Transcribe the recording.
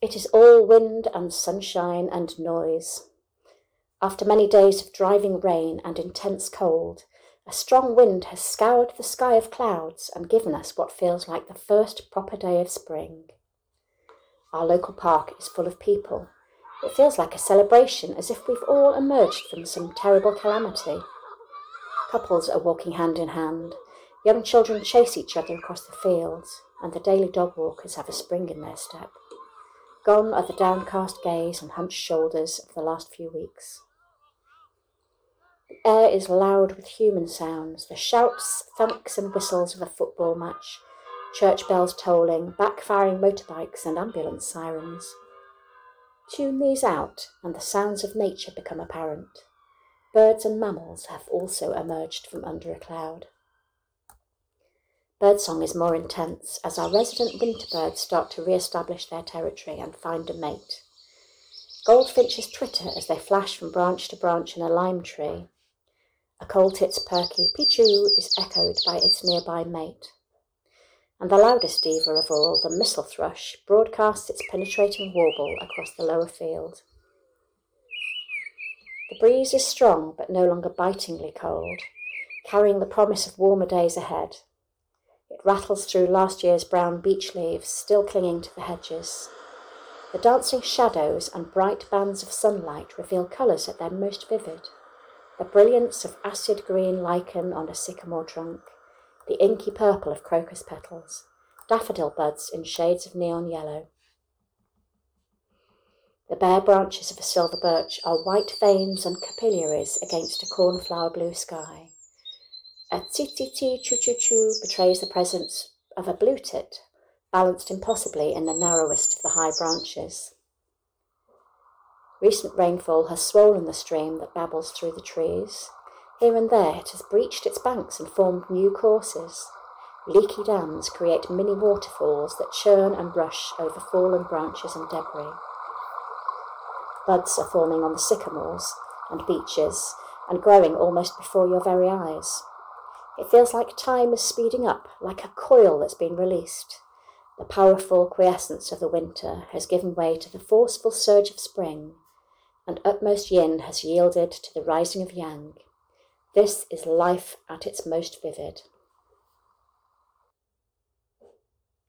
It is all wind and sunshine and noise. After many days of driving rain and intense cold, a strong wind has scoured the sky of clouds and given us what feels like the first proper day of spring. Our local park is full of people. It feels like a celebration, as if we've all emerged from some terrible calamity. Couples are walking hand in hand. Young children chase each other across the fields, and the daily dog walkers have a spring in their step. Gone are the downcast gaze and hunched shoulders of the last few weeks. The air is loud with human sounds, the shouts, thunks and whistles of a football match, church bells tolling, backfiring motorbikes and ambulance sirens. Tune these out and the sounds of nature become apparent. Birds and mammals have also emerged from under a cloud. Birdsong is more intense as our resident winter birds start to re-establish their territory and find a mate. Goldfinches twitter as they flash from branch to branch in a lime tree. A coal tit's perky pichoo is echoed by its nearby mate. And the loudest diva of all, the missel thrush, broadcasts its penetrating warble across the lower field. The breeze is strong but no longer bitingly cold, carrying the promise of warmer days ahead. It rattles through last year's brown beech leaves, still clinging to the hedges. The dancing shadows and bright bands of sunlight reveal colours at their most vivid. The brilliance of acid green lichen on a sycamore trunk, the inky purple of crocus petals, daffodil buds in shades of neon yellow. The bare branches of a silver birch are white veins and capillaries against a cornflower blue sky. A tsi-tsi-tsi choo-choo-choo betrays the presence of a blue tit, balanced impossibly in the narrowest of the high branches. Recent rainfall has swollen the stream that babbles through the trees. Here and there it has breached its banks and formed new courses. Leaky dams create mini waterfalls that churn and rush over fallen branches and debris. Buds are forming on the sycamores and beeches and growing almost before your very eyes. It feels like time is speeding up, like a coil that's been released. The powerful quiescence of the winter has given way to the forceful surge of spring, and utmost yin has yielded to the rising of yang. This is life at its most vivid.